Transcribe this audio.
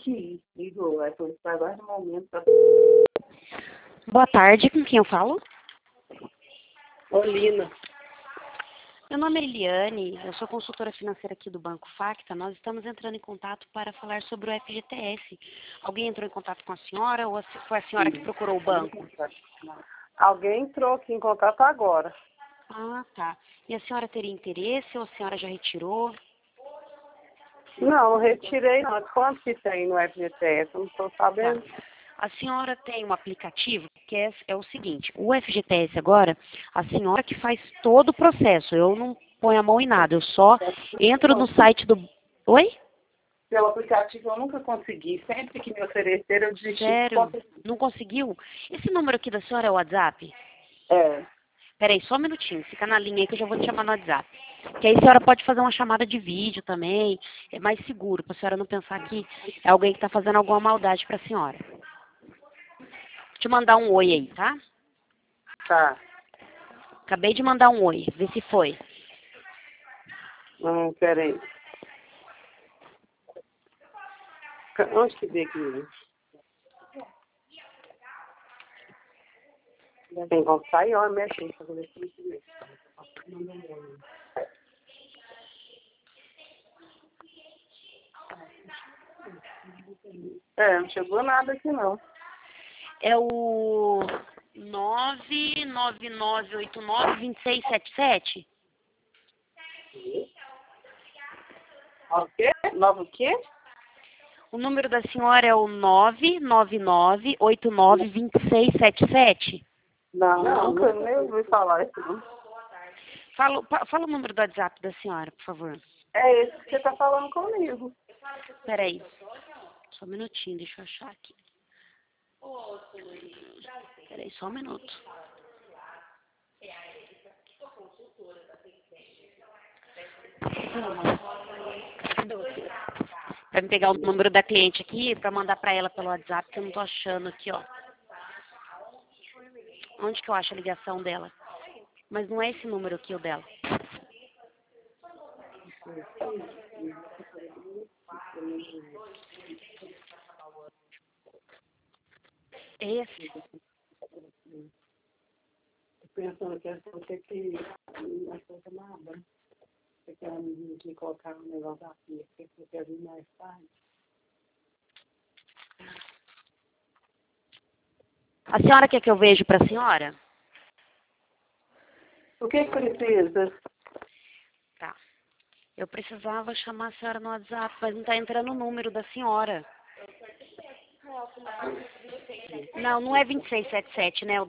aqui. Ligou, aí foi agora no momento. Boa tarde, com quem eu falo? Olina. Meu nome é Eliane, eu sou consultora financeira aqui do Banco Facta. Nós estamos entrando em contato para falar sobre o FGTS. Alguém entrou em contato com a senhora ou foi a senhora que procurou o banco? Alguém entrou aqui em contato agora. Ah, tá. E a senhora teria interesse ou a senhora já retirou? Não, retirei não. Quanto que tem no FGTS? Eu não estou sabendo. Tá. A senhora tem um aplicativo que é o seguinte, o FGTS agora, a senhora que faz todo o processo, eu não ponho a mão em nada, eu só entro no site do... Oi? Pelo aplicativo eu nunca consegui. Sempre que me ofereceram, eu desisti. Sério? Não conseguiu? Esse número aqui da senhora é o WhatsApp? É. Peraí, só um minutinho, fica na linha aí que eu já vou te chamar no WhatsApp. Que aí a senhora pode fazer uma chamada de vídeo também, é mais seguro, para a senhora não pensar que é alguém que está fazendo alguma maldade para a senhora. Vou te mandar um oi aí, tá? Tá. Acabei de mandar um oi, vê se foi. Peraí. Onde que vê aqui? Tem como sair, ó, mexe aí, pra ver se vê. Não chegou nada aqui não. É o 999892677? O quê? Novo o quê? O número da senhora é o 999892677? Não, nunca nem ouvi falar isso não. Fala o número do WhatsApp da senhora, por favor. É esse que você tá falando comigo. Peraí. Só um minutinho, deixa eu achar aqui. Peraí, só um minuto. Vai me pegar o número da cliente aqui pra mandar pra ela pelo WhatsApp, que eu não tô achando aqui, ó. Onde que eu acho a ligação dela? Mas não é esse número aqui, o dela. É esse? Tô pensando que essa você que não aceita nada. Você quer vir aqui colocar um negócio aqui, você quer vir mais tarde? A senhora quer que eu veja pra senhora? O que precisa? Tá. Eu precisava chamar a senhora no WhatsApp, mas não tá entrando o número da senhora. Não, não é 2677, né?